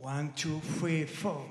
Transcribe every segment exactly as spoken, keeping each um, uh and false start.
One, two, three, four.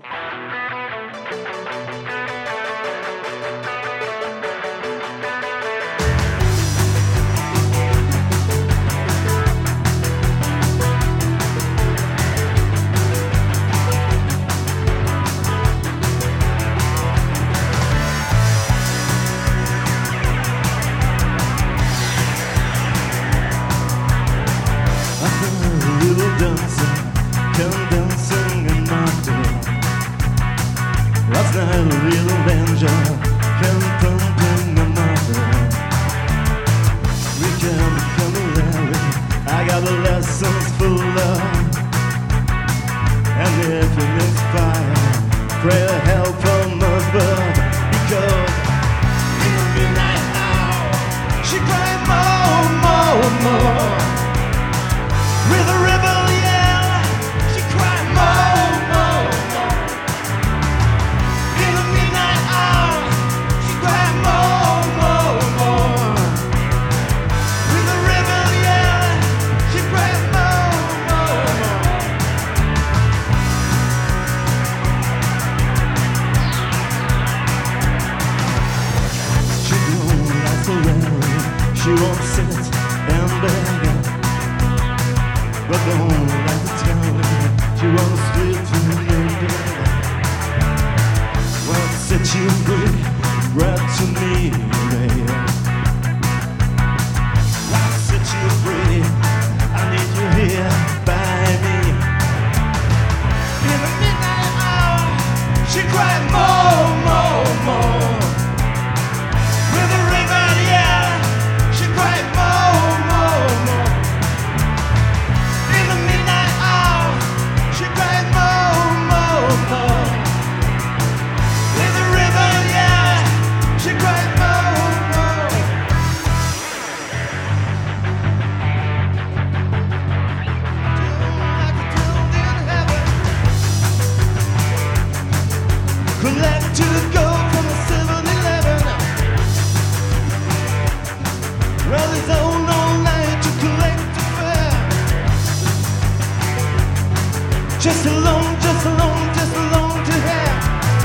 Last night a real avenger came thumping my mother. We can become Larry, I got the lessons for love. And if you misfire, pray to help from above. Because in the midnight hour, she cried more, more, more. With a rebel yell, she cried more, more, more. In the midnight hour, she cried more, more, more. With a rebel yell, she cried more, more, more. She don't like the railway, she won't sit and beg. But don't like to tell her she wants straight to the bed. What set you free, grab to me, baby. What set you free, I need you here by me. In the midnight hour, she cried more, more, more. With a river, yeah, she cried more, more, more. Collect to go from the seven eleven. Well, it's on all night to collect the fare. Just alone, just alone, just alone to have.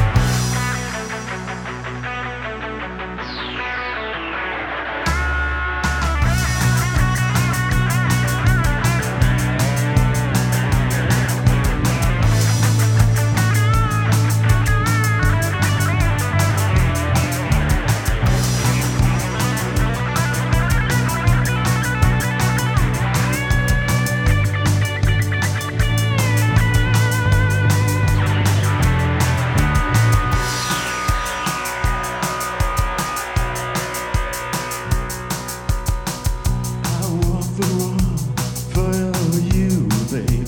The world for you, babe.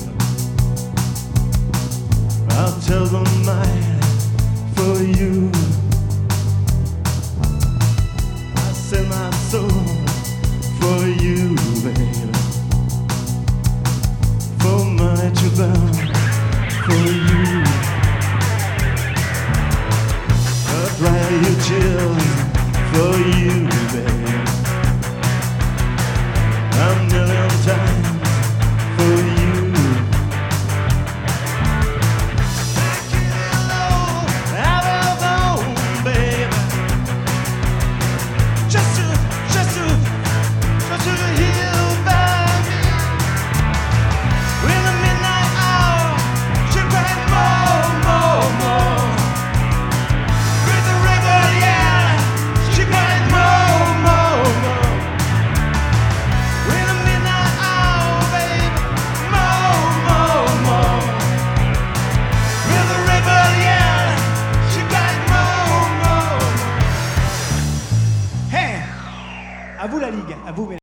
I'll tell the night for you. I sell my soul for you, babe. For money to burn for you. I'll dry your tears for you, babe. A million times for you. Back in low, out of home, baby. Just to, just to, just to heal by me. In the midnight hour, she cried more, more, more. With the river, yeah, she cried more, more, more. À vous la Ligue, à vous mesdames.